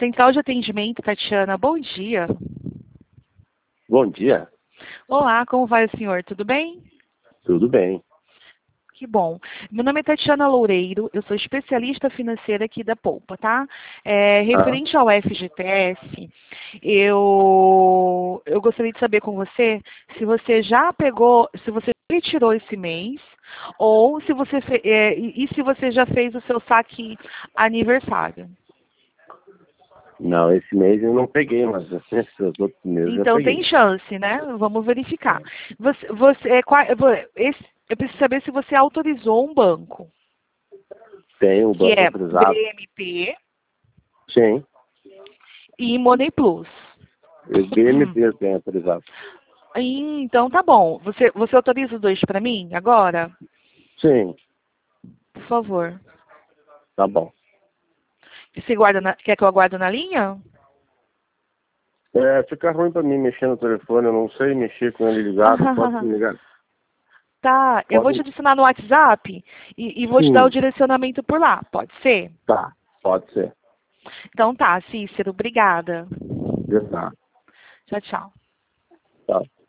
Central de Atendimento, Tatiana, bom dia. Bom dia. Olá, como vai o senhor? Tudo bem? Tudo bem. Que bom. Meu nome é Tatiana Loureiro, eu sou especialista financeira aqui da Poupa, tá? Referente ao FGTS, eu gostaria de saber com você se você já pegou, se você retirou esse mês, ou se você e se você já fez o seu saque aniversário. Não, esse mês eu não peguei, mas esses outros meses eu Então peguei. tem chance, né? Vamos verificar. Eu preciso saber se você autorizou um banco, Tem o que banco é autorizado. BMP Sim. e Money Plus. Os BMPs tem autorizado. Então tá bom. Você autoriza os dois para mim agora? Sim. Por favor. Tá bom. Você quer que eu aguarde na linha? Fica ruim pra mim mexer no telefone, eu não sei mexer com ele ligado. Pode me ligar? Tá, eu vou te Pode? adicionar no WhatsApp e vou te dar o Sim. direcionamento por lá. Pode ser? Tá. Pode ser. Então tá, Cícero, obrigada. Tá. Tchau, tchau. Tá.